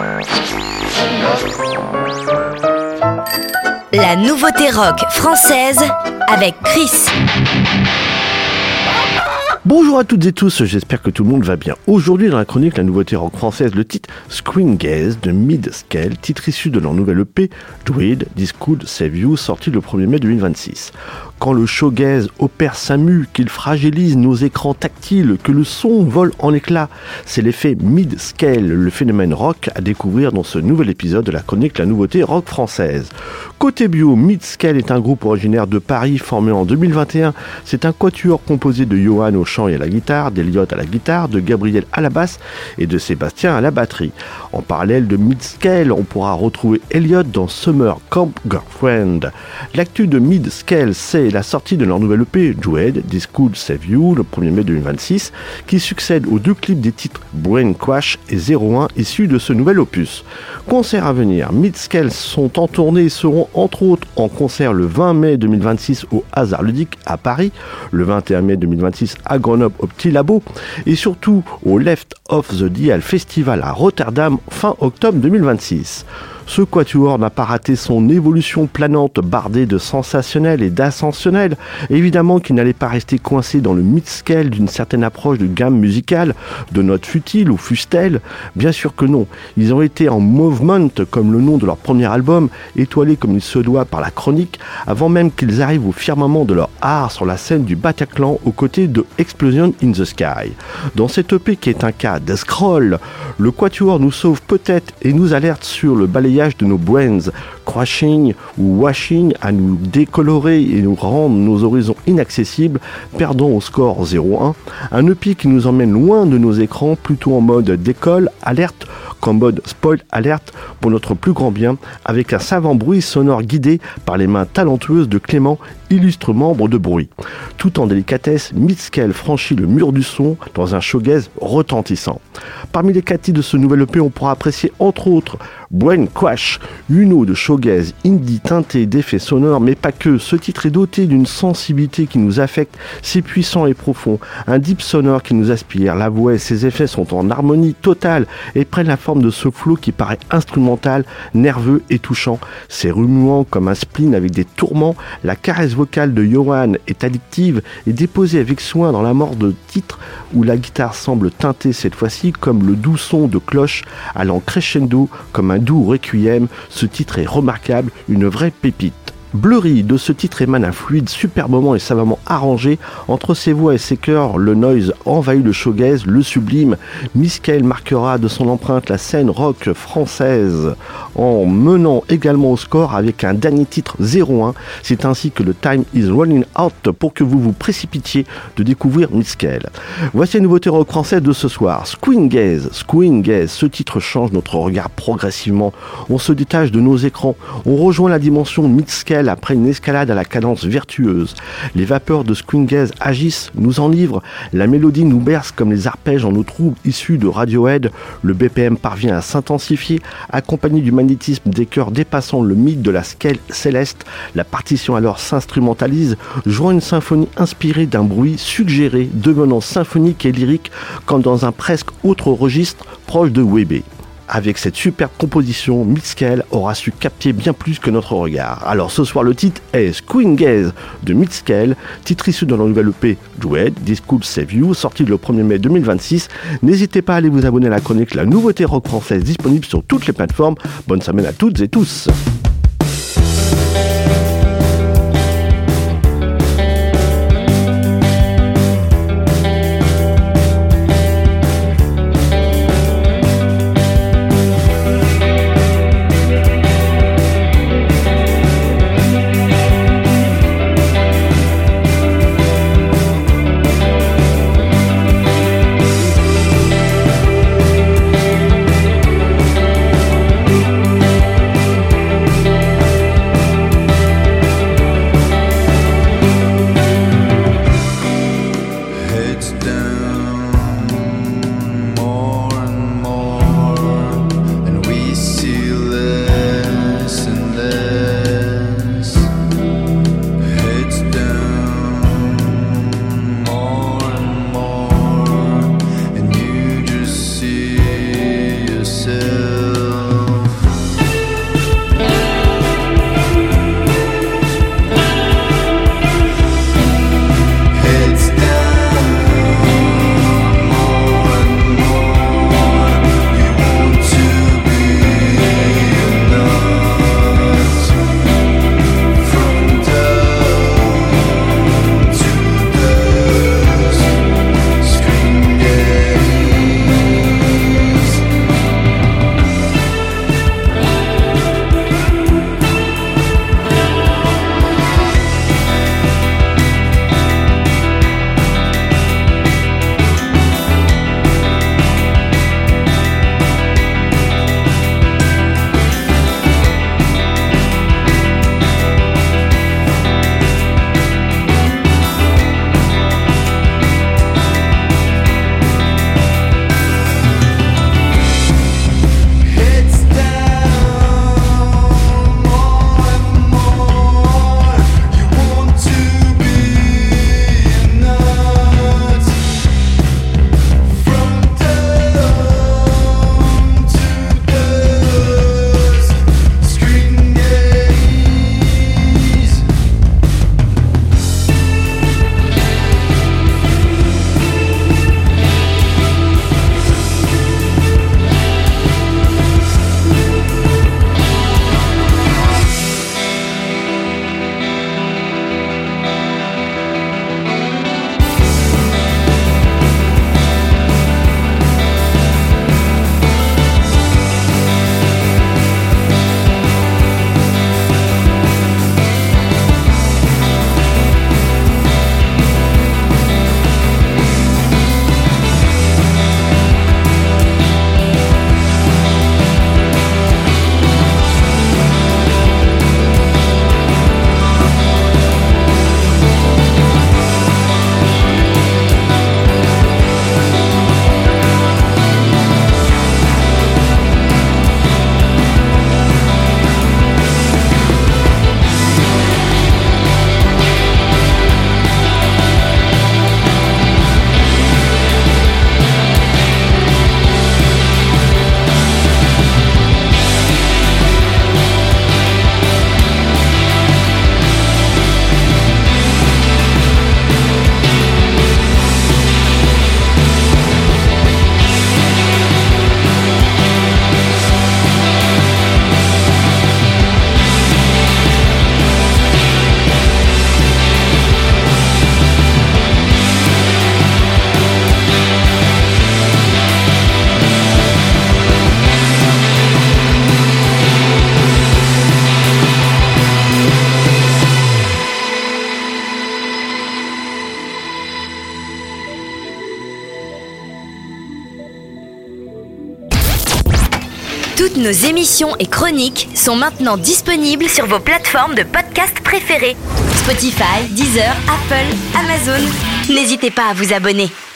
La nouveauté rock française avec Chris. Bonjour à toutes et tous, j'espère que tout le monde va bien. Aujourd'hui dans la chronique La nouveauté rock française, le titre Screen Gaze de Mid-Scale, titre issu de leur nouvelle EP Druid, This Could Save You, sorti le 1er mai 2026. Quand le showgaze opère sa mue, qu'il fragilise nos écrans tactiles, que le son vole en éclats, c'est l'effet Mid-Scale, le phénomène rock à découvrir dans ce nouvel épisode de la chronique La nouveauté rock française. Côté bio, Mid-Scale est un groupe originaire de Paris formé en 2021. C'est un quatuor composé de Johan au chant et à la guitare, d'Elliot à la guitare, de Gabriel à la basse et de Sébastien à la batterie. En parallèle de Mid-Scale, on pourra retrouver Elliot dans Summer Camp Girlfriend. L'actu de Mid-Scale, c'est la sortie de leur nouvelle EP Druid, This Could Save You, le 1er mai 2026, qui succède aux deux clips des titres Brain Crash et 01 issus de ce nouvel opus. Concert à venir, Mid-Scale sont en tournée et seront entre autres en concert le 20 mai 2026 au Hasard Ludique à Paris, le 21 mai 2026 à Grenoble au Petit Labo et surtout au Left of the Dial Festival à Rotterdam fin octobre 2026. Ce quatuor n'a pas raté son évolution planante bardée de sensationnel et d'ascensionnel. Évidemment qu'il n'allait pas rester coincé dans le mid-scale d'une certaine approche de gamme musicale, de notes futiles ou fustelles. Bien sûr que non. Ils ont été en movement, comme le nom de leur premier album, étoilé comme il se doit par la chronique, avant même qu'ils arrivent au firmament de leur art sur la scène du Bataclan aux côtés de Explosion in the Sky. Dans cette EP qui est un cas de scroll, le quatuor nous sauve peut-être et nous alerte sur le balayage de nos brains, crashing ou washing à nous décolorer et nous rendre nos horizons inaccessibles, perdant au score 0-1. Un EP qui nous emmène loin de nos écrans, plutôt en mode décolle, alerte, qu'en mode spoil alerte pour notre plus grand bien, avec un savant bruit sonore guidé par les mains talentueuses de Clément, illustre membre de Bruit. Tout en délicatesse, Mid-Scale franchit le mur du son dans un showgaze retentissant. Parmi les 4 titres de ce nouvel EP, on pourra apprécier entre autres Brain Crash, une ode de showgaze indie teinté d'effets sonores, mais pas que. Ce titre est doté d'une sensibilité qui nous affecte, c'est puissant et profond, un deep sonore qui nous aspire. La voix et ses effets sont en harmonie totale et prennent la forme de ce flow qui paraît instrumental, nerveux et touchant. C'est remuant comme un spleen avec des tourments. La caresse vocale de Johan est addictive et déposée avec soin dans la mort de titre où la guitare semble teinter cette fois-ci comme le doux son de cloche allant crescendo comme un doux requiem. Ce titre est remarquable, une vraie pépite. Blurry de ce titre émane un fluide superbement et savamment arrangé. Entre ses voix et ses chœurs, le noise envahit le showgaze, le sublime. Mid-Scale marquera de son empreinte la scène rock française en menant également au score avec un dernier titre 0-1. C'est ainsi que le time is running out pour que vous vous précipitiez de découvrir Mid-Scale. Voici la nouveauté rock française de ce soir. Screen Gaze. Ce titre change notre regard progressivement. On se détache de nos écrans. On rejoint la dimension Mid-Scale après une escalade à la cadence vertueuse. Les vapeurs de Screen Gaze agissent, nous enivrent, la mélodie nous berce comme les arpèges en eau trouble issus de Radiohead, le BPM parvient à s'intensifier, accompagné du magnétisme des chœurs dépassant le mythe de la scale céleste, la partition alors s'instrumentalise, jouant une symphonie inspirée d'un bruit suggéré, devenant symphonique et lyrique comme dans un presque autre registre proche de Webé. Avec cette superbe composition, Mid-Scale aura su capter bien plus que notre regard. Alors ce soir le titre est Screen Gaze de Mid-Scale, titre issu de leur nouvelle EP Druid, This Could Save You, sorti le 1er mai 2026. N'hésitez pas à aller vous abonner à la chronique La nouveauté rock française, disponible sur toutes les plateformes. Bonne semaine à toutes et tous. Toutes nos émissions et chroniques sont maintenant disponibles sur vos plateformes de podcast préférées. Spotify, Deezer, Apple, Amazon. N'hésitez pas à vous abonner.